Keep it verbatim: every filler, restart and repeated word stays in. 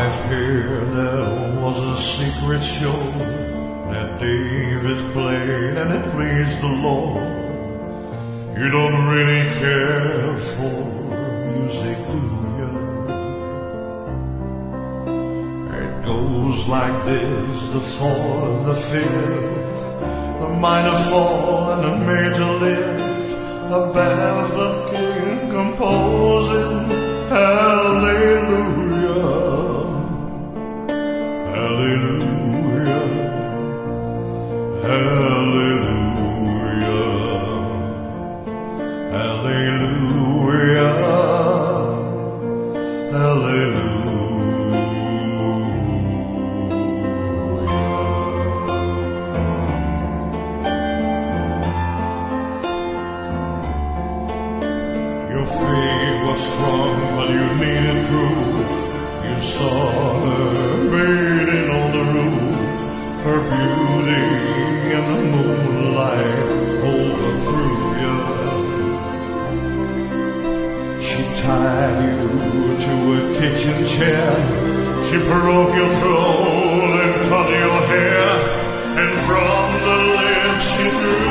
I've heard there was a secret show that David played and it pleased the Lord. You don't really care for music, do you? It goes like this: the fourth, the fifth, the minor fall and the major lift, a barefoot king composing hallelujah, hallelujah, hallelujah, hallelujah, hallelujah. Your faith was strong, but you needed proof. You saw her bathing on the roof, her beauty in the moonlight overthrew you. She tied you to a kitchen chair, she broke your throat and cut your hair, and from the lips she drew